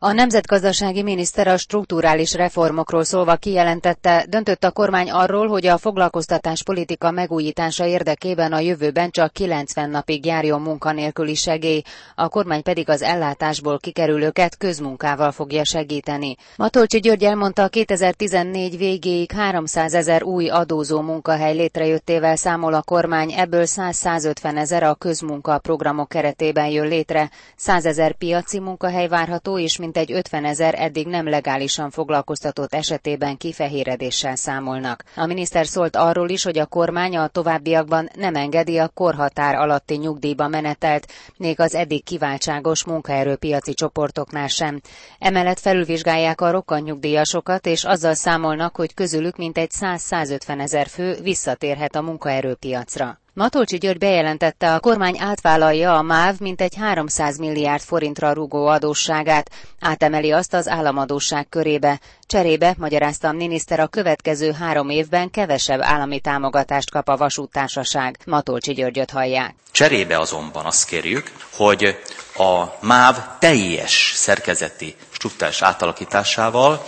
A nemzetgazdasági miniszter a strukturális reformokról szólva kijelentette, döntött a kormány arról, hogy a foglalkoztatáspolitika megújítása érdekében a jövőben csak 90 napig járjon munkanélküli segély, a kormány pedig az ellátásból kikerülőket közmunkával fogja segíteni. Matolcsy György elmondta, 2014 végéig 300 000 új adózó munkahely létrejöttével számol a kormány, ebből 100-150 000 a közmunka programok keretében jön létre, 100 000 piaci munkahely várható, és mintegy 50 000 eddig nem legálisan foglalkoztatott esetében kifehéredéssel számolnak. A miniszter szólt arról is, hogy a kormány a továbbiakban nem engedi a korhatár alatti nyugdíjba menetelt, még az eddig kiváltságos munkaerőpiaci csoportoknál sem. Emellett felülvizsgálják a rokkantnyugdíjasokat, és azzal számolnak, hogy közülük mintegy 100-150 000 fő visszatérhet a munkaerőpiacra. Matolcsy György bejelentette, a kormány átvállalja a MÁV mintegy 300 milliárd forintra rúgó adósságát, átemeli azt az államadósság körébe. Cserébe, magyarázta a miniszter, a következő 3 évben kevesebb állami támogatást kap a vasúttársaság. Matolcsy Györgyöt hallják. Cserébe azonban azt kérjük, hogy a MÁV teljes szerkezeti strukturális átalakításával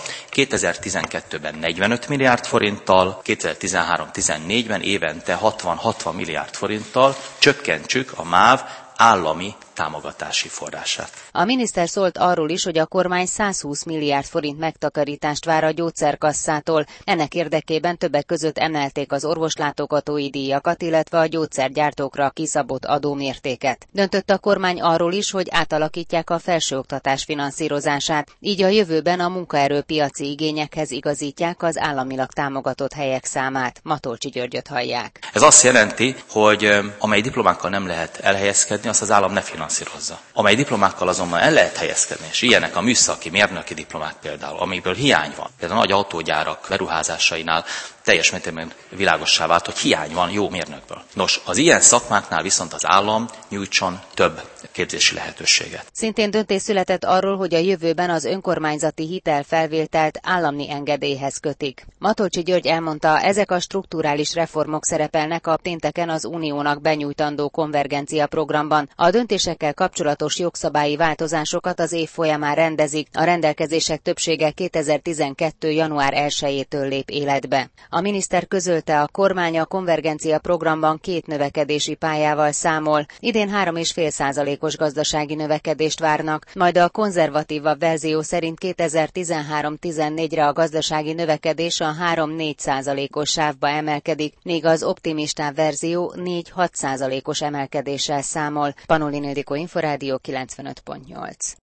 2012-ben 45 milliárd forinttal, 2013-14-ben évente 60-60 milliárd forinttal csökkentsük a MÁV állami támogatási forrását. A miniszter szólt arról is, hogy a kormány 120 milliárd forint megtakarítást vár a gyógyszerkasszától. Ennek érdekében többek között emelték az orvoslátogatói díjakat, illetve a gyógyszergyártókra kiszabott adómértéket. Döntött a kormány arról is, hogy átalakítják a felsőoktatás finanszírozását, így a jövőben a munkaerőpiaci igényekhez igazítják az államilag támogatott helyek számát. Matolcsy Györgyöt hallják. Ez azt jelenti, hogy amely diplomákkal nem lehet elhelyezkedni, azt az állam ne finanszírozza. Amely diplomákkal azonban el lehet helyezkedni, és ilyenek a műszaki, mérnöki diplomák például, amikből hiány van. Például a nagy autógyárak beruházásainál teljes mértékben világossá vált, hogy hiány van jó mérnökből. Nos, az ilyen szakmáknál viszont az állam nyújtson több képzési lehetőséget. Szintén döntés született arról, hogy a jövőben az önkormányzati hitelfelvételt állami engedélyhez kötik. Matolcsy György elmondta, ezek a strukturális reformok szerepelnek a pénteken az Uniónak benyújtandó konvergencia programban. A döntésekkel kapcsolatos jogszabályi változásokat az év folyamán rendezik, a rendelkezések többsége 2012. január 1-től lép életbe. A miniszter közölte, a kormány a konvergencia programban 2 növekedési pályával számol. Idén 3,5%-os gazdasági növekedést várnak, majd a konzervatívabb verzió szerint 2013-14-re a gazdasági növekedés a 3-4%-os sávba emelkedik, míg az optimistább verzió 4-6%-os emelkedéssel számol. Panolin Ildikó, Inforádió 95.8.